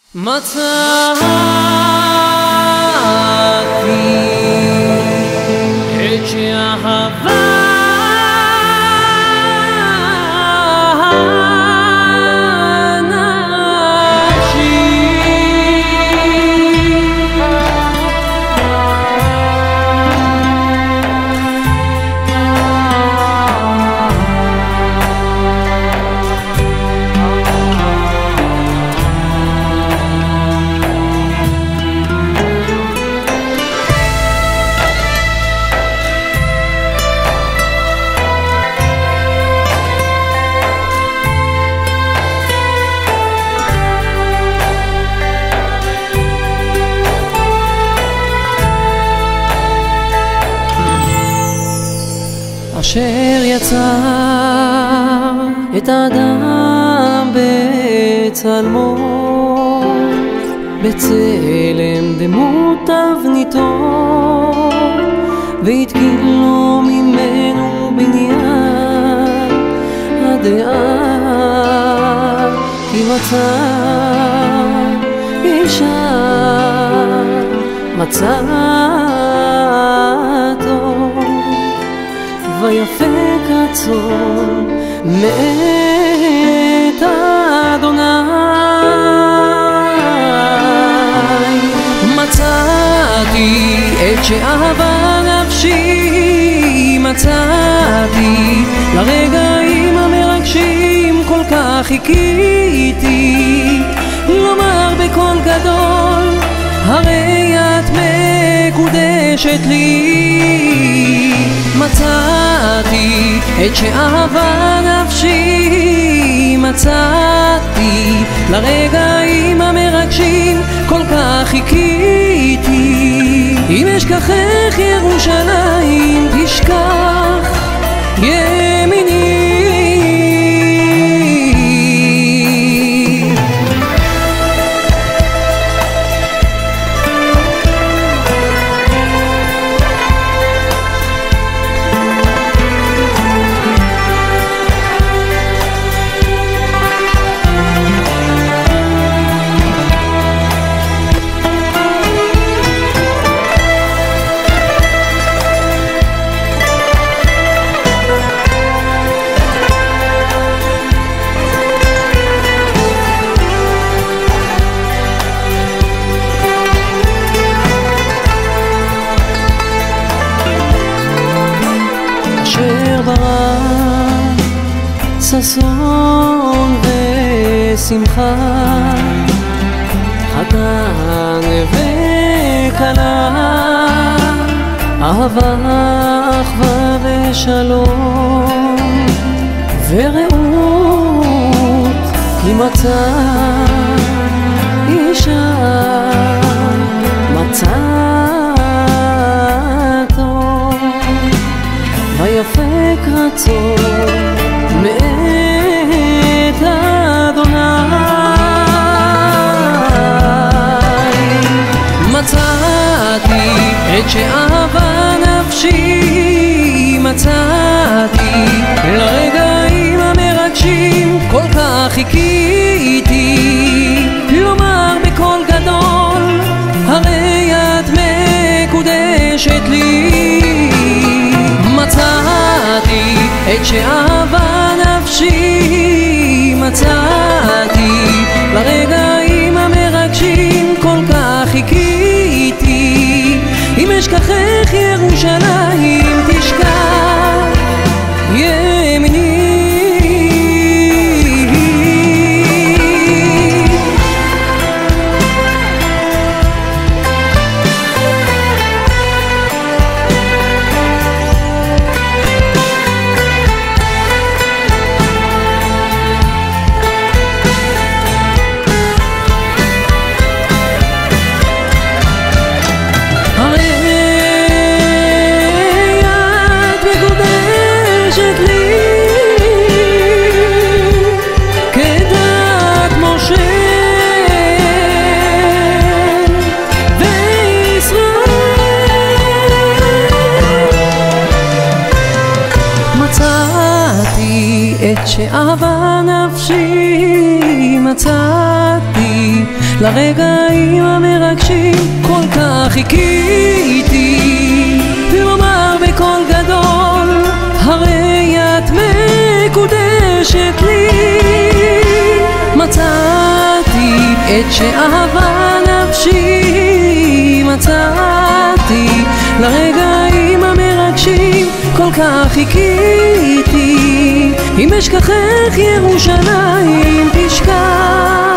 מצאתי את שאהבה אשר יצר את האדם בצלמו, בצלם דמות תבניתו, והתקין לו ממנו בניין הדעה, כי מצא אישה מצא טוב ויפה כרצון מאת אדוני. מצאתי את שאהבה נפשי, מצאתי לרגעים המרגשים כל כך חיכיתי, לומר בקול גדול הרי את מקודשת לי. מצאתי את שאהבה נפשי, מצאתי לרגעים המרגשים כל כך חיכיתי, אם אשכחך ירושלים תשכח ימיני. אשר ברא ששון ושמחה, חתן וכלה, אהבה אחווה ושלום ורעות, כי מצא אישה מצא ויפה כרצון מאת אדוני. מצאתי את שאהבה נפשי, מצאתי לרגעים המרגשים כל כך חיכיתי, לומר בקול גדול הרי את מקודשת לי. מצאתי את שאהבה נפשי, מצאתי לרגעים המרגשים כל כך חיכיתי, אם אשכחך ירושלים תשכח ימיני. את שאהבה נפשי, מצאתי לרגעים המרגשים כל כך חיכיתי, לומר בקול גדול הרי את מקודשת לי. מצאתי את שאהבה נפשי, מצאתי לרגעים המרגשים כל כך חיכיתי. אם אשכחך ירושלים תשכח,